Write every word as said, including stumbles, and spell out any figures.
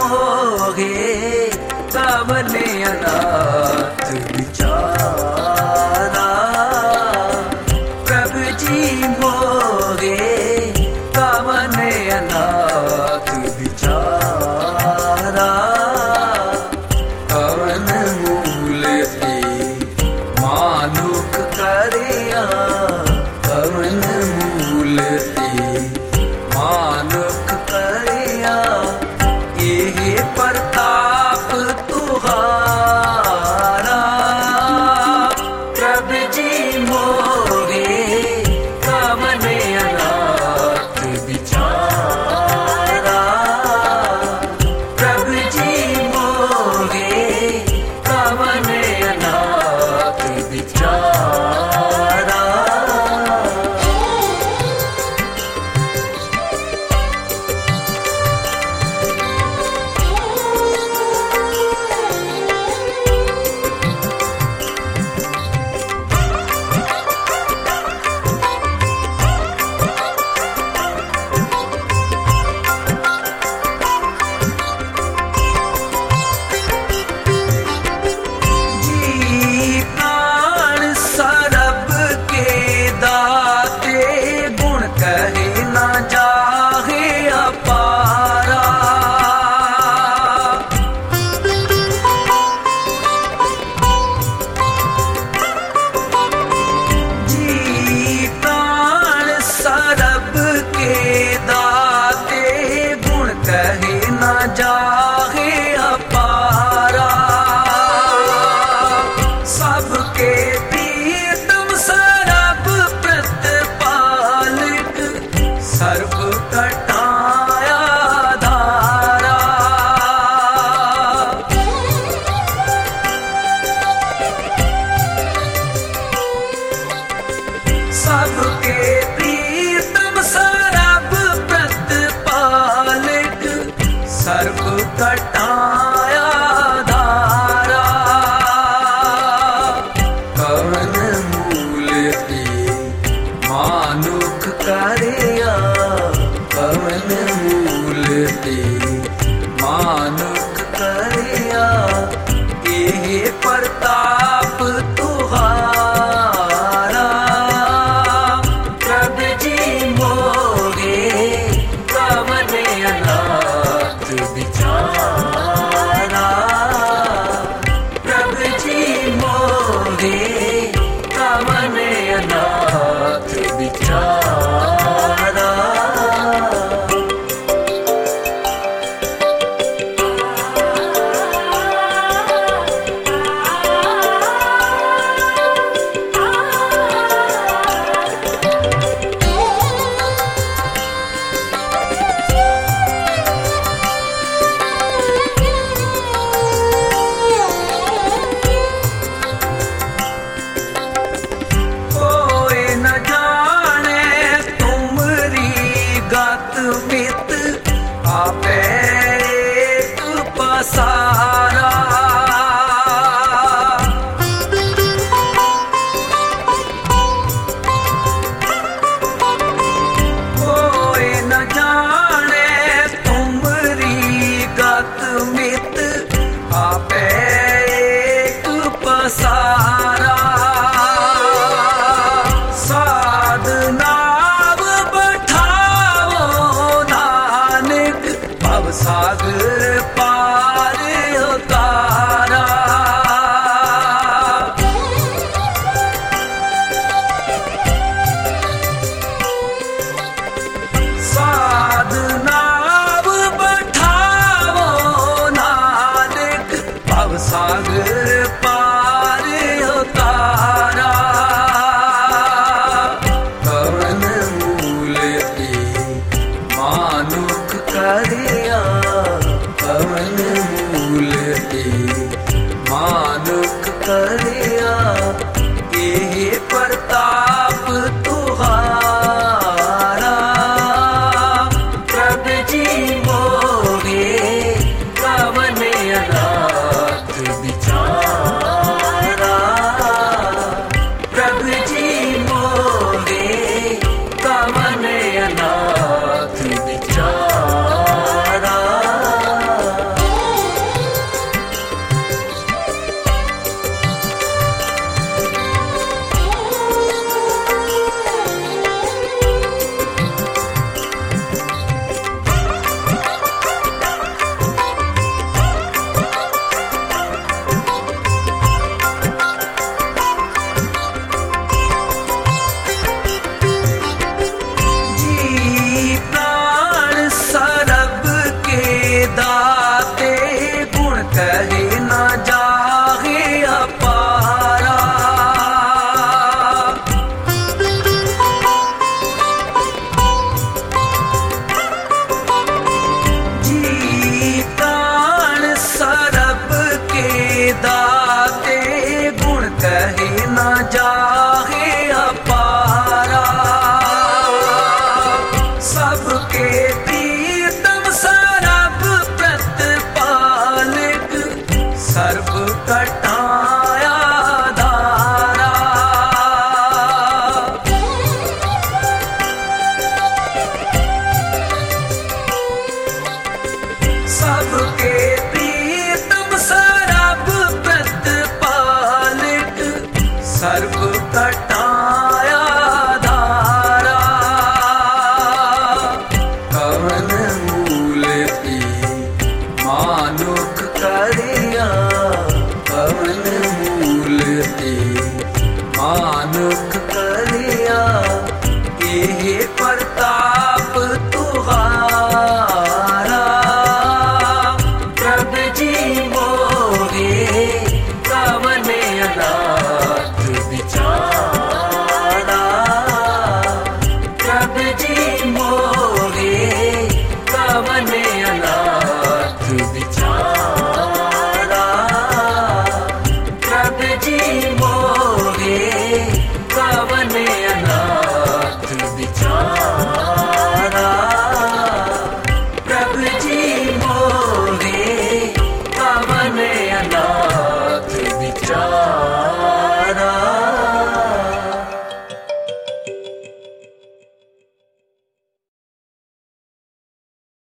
मोहे कवने अनाथ बिचारा। प्रभु जी मोहे कवने अनाथ बिचारा। कवन मूल ते मानुख करिया, कवन मूल ते मानुख करिया। ये प्रताप तुहारा। प्रभु जी मोहे कवने अनाथ बिचारा। प्रभु जी मोहे कवने अनाथ बिचारा। जाहे अपारा। सबके प्रीतम सरब प्रतिपालक, सर्व कटाया धारा। सबके प्रीतम सरब प्रतिपालक, सर्व कटाया धारा। कवन मूल ते मानुख करिया, कवन मूल ते मानुख करिया। ये प्रताप तुहारा। प्रभु जी मोहे कवने अनाथ बिचारा। प्रभु जी मोहे कवने अनाथ बिचारा। मित आपे एक पसारा। कोई न जाने तुमरी गत मित आपे एक पसारा। साधना सागर पार उतारा। साधना बैठावो नानक, भव सागर पार उतारा। कवन मूल ते मानुख करिया, कवन मूल ते मानुख करिया। ये प्रताप तुहारा। प्रभु जी मोहे कवने अनाथ बिचारा। प्रभु जी मोहे कवने अनाथ बिचारा। मानुख करिया कवन मूल ते मान